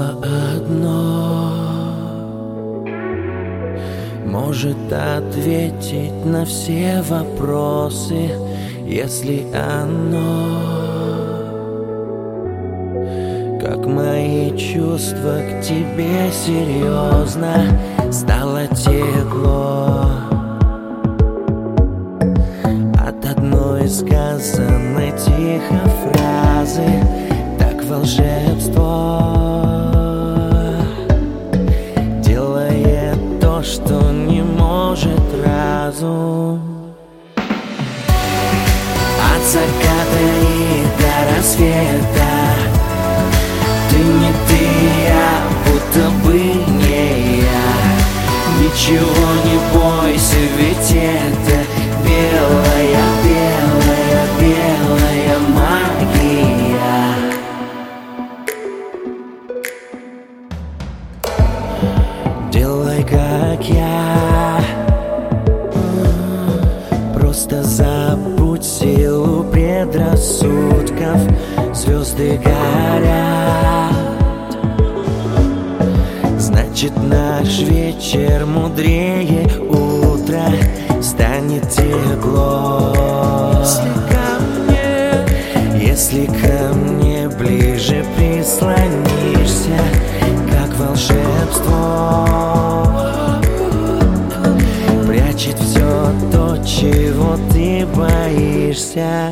слово одно может ответить на все вопросы, если оно, как мои чувства к тебе серьезно, стало тепло от одной сказанной тихо фразы. Так волшебство делает то, что не может разум. От заката и до рассвета ты не ты, я будто бы не я. Ничего не бойся, ведь это белая, белая, белая магия. Делай, как я, просто забудь силу предрассудков. Звезды горят, значит наш вечер мудрее утра. Станет тепло, если ко мне ближе прислонишься, как волшебство прячет все то, чего ты боишься.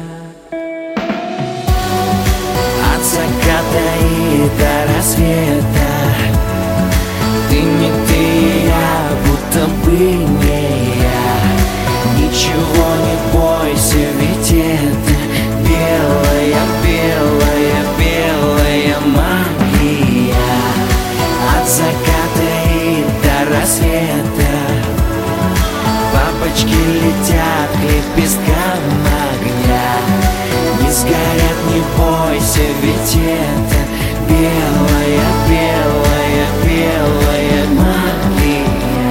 От заката и до рассвета ты не ты, я будто бы не я. Ничего не бойся, ведь это белая, белая, белая магия. От заката и до рассвета бабочки летят к лепесткам огня. Не сгорят, не бойся, ведь это белая, белая, белая магия.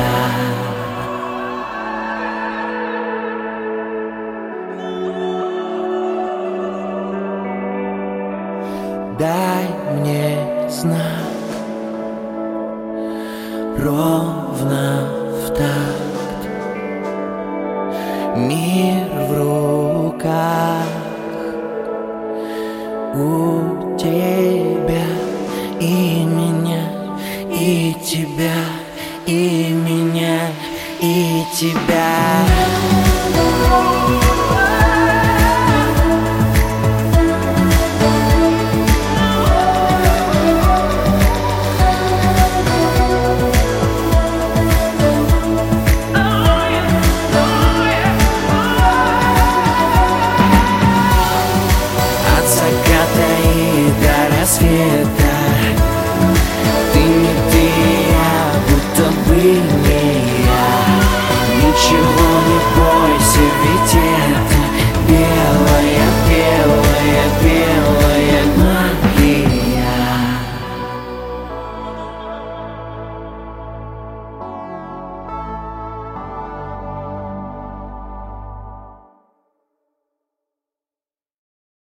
Дай мне знак ровно в такт. Мир в руках у тебя и меня, и тебя, и меня, и тебя.